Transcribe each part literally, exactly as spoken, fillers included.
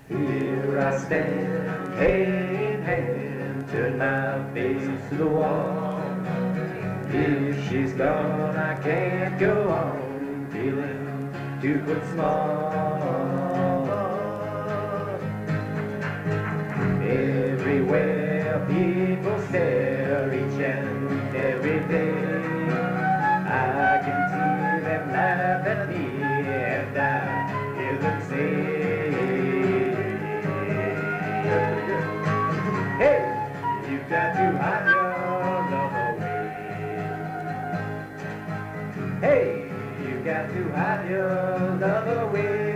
Here I stand, hand in hand, turn my face to the wall. If she's gone, I can't go on, feeling two foot small. Everywhere people stare, each and every day, I can see them laugh at me, and I hear them say, hey, you've got to hide your love away. Hey, you've got to hide your love away.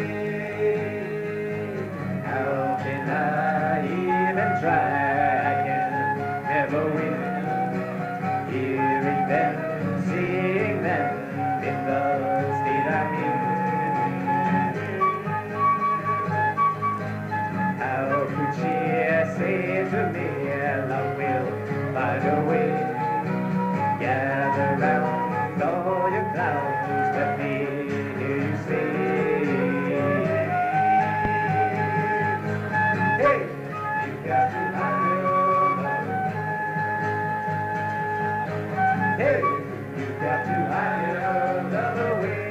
How can I even try? I can never win. Hearing them, seeing them in the state I'm in. How could she say to me, love will find a way? Gather round all your clouds, let me hear you say, hey, you got to hide your love. Hey, you got to hide your love away.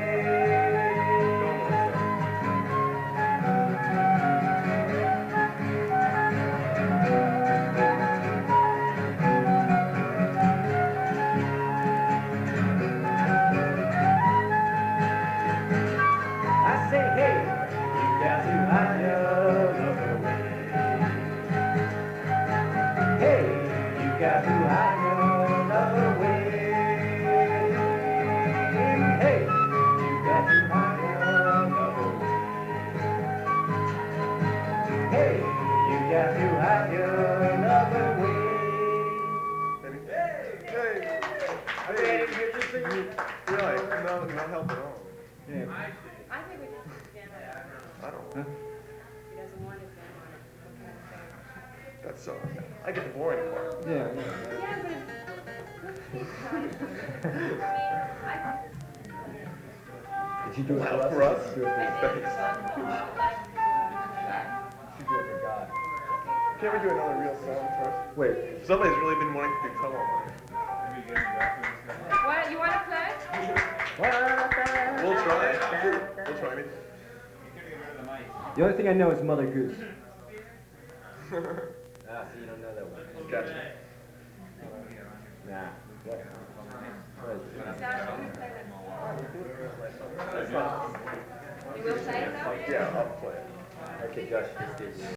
I say, hey, you got to hide your love away. Hey, you got to hide your love away. Hey, you got to hide your love away. Hey, you got to hide your love away. Hey! Hey! I didn't get this thing. You're like, no, not help at all. Yeah. I think we just put Dan on it. I don't Huh? know. He doesn't want his name on it. What can I say? That's so. I get the boring part. Yeah, yeah. Yeah, but it's, let's keep trying. I mean, I, Did she do it Wow, for us? She do it I for think it's fun. I like, uh, She do it for God. Can't we do another real song first? Wait. Somebody's really been wanting to do Come On. what, you want to play? We'll try. We'll try it. The only thing I know is Mother Goose. Ah, so you don't know that one. Gotcha. Nah. What? What is it? Sasha, can you play that? You will play it now? Yeah, I'll play it. Okay, Josh, just did.